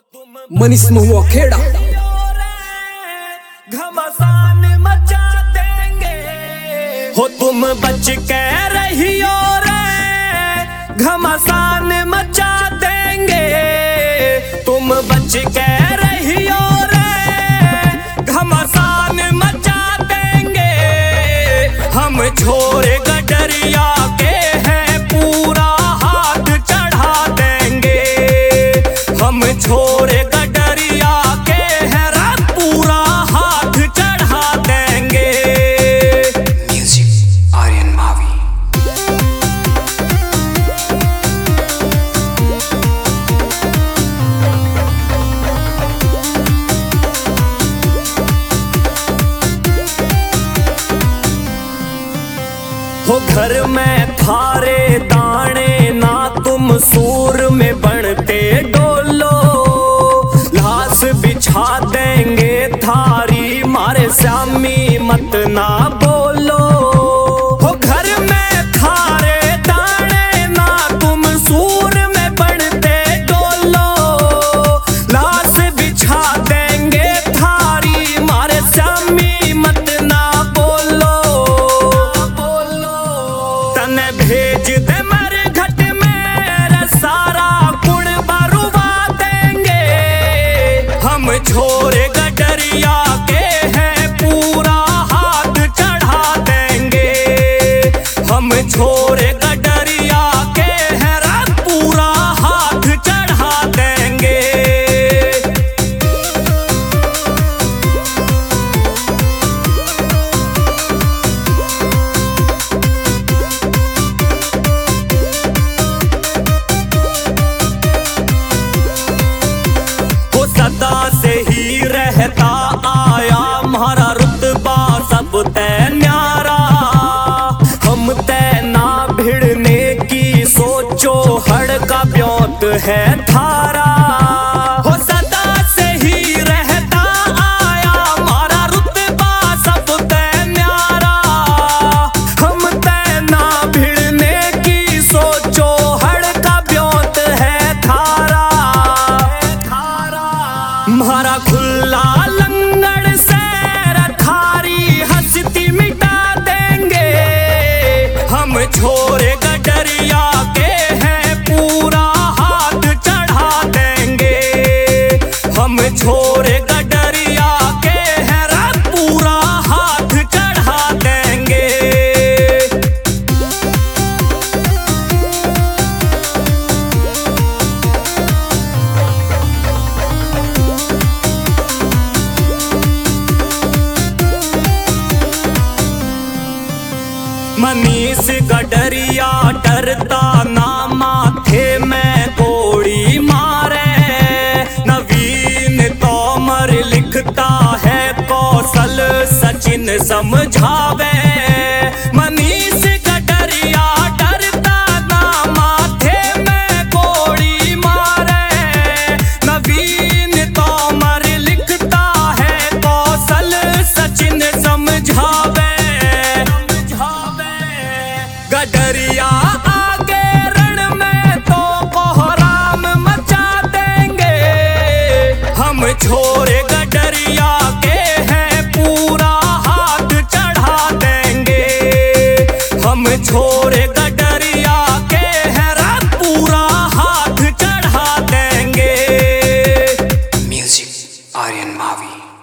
मनीष महुआ खेड़ा घमासान मचा देंगे हो तुम बच के रहियो रे, घमासान मचा देंगे तुम बच के रहियो रे, घमासान मचा देंगे हम छोरे गडरिया के हैं पूरा हाथ चढ़ा देंगे, हम छोरे गडरिया के हैं रात पूरा हाथ चढ़ा देंगे। म्यूजिक आर्यन मावी। हो घर में थारे दाने ना तुम सूर में बनते डोलो, लाश बिछा देंगे थारी मारे श्यामी मत ना बोलो। हो घर में थारे दाने ना तुम सूर में बनते डोलो, लाश बिछा देंगे थारी मारे श्यामी मत ना बोलो। तने भेज दे मरघट में सारा गुण बरुवा देंगे, हम छोरे गडरिया के हैं पूरा हाथ चढ़ा देंगे, हम छोरे गडरिया के हैं रात पूरा हाथ चढ़ा देंगे। सदा से ही रहता आया हमारा रुतबा सब तय न्यारा, हम तय ना भिड़ने की सोचो हड़का ब्योत है थारा। हो सदा से ही रहता आया हमारा रुतबा सब तय न्यारा, हम तय ना भिड़ने की सोचो हड़का ब्योत है थारा। हमारा खुला लंगड़ से थारी हस्ती मिटा देंगे, हम छोरे गडरिया के हैं पूरा हाथ चढ़ा देंगे, हम छोरे गडरिया के हैं रात पूरा हाथ चढ़ा देंगे। मनीष गडरिया डरता ना माथे में गोली मारे, नवीन तोमर लिखता है कौशल सचिन समझावे। मनीष गडरिया डरता ना माथे में गोली मारे, नवीन तोमर लिखता है कौशल सचिन समझावे। गडरिया आगे रण में तो कोहराम मचा देंगे, हम छोरे गडरिया के हैं पूरा हाथ चढ़ा देंगे, हम छोरे गडरिया के हैं रात पूरा हाथ चढ़ा देंगे। म्यूजिक आर्यन मावी।